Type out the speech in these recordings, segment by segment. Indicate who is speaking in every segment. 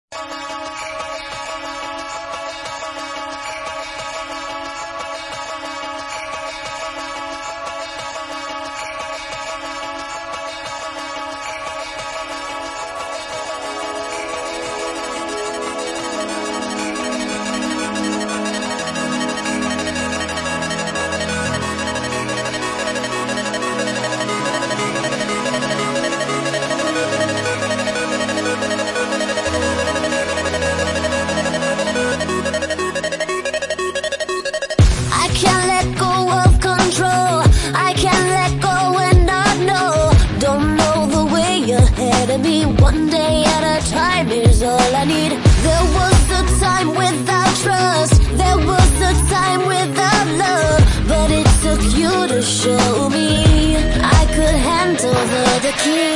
Speaker 1: One day at a time is all I need. There was a time without trust, there was a time without love, but it took you to show me I could handle the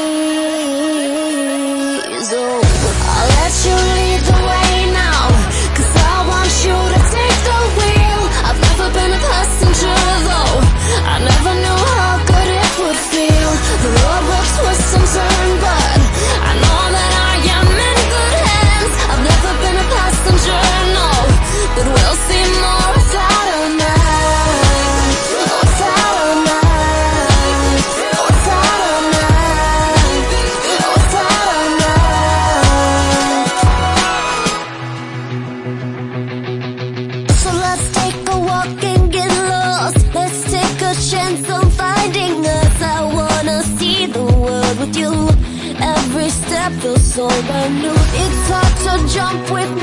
Speaker 1: keys. Oh, I'll let you lead the way now, 'cause I want you to take the wheel. I've never been a passenger though, I never knew how good it would feel. The road will twist and turn, but I know that I am in good hands. I've never been a passenger, no, but we'll see more without a man. Without a man. Without a man. Without a man. So let's take a walk and get lost. Let's take a chance on finding us. I wanna see the world with you. Every step feels so brand new. It's hard to jump with me.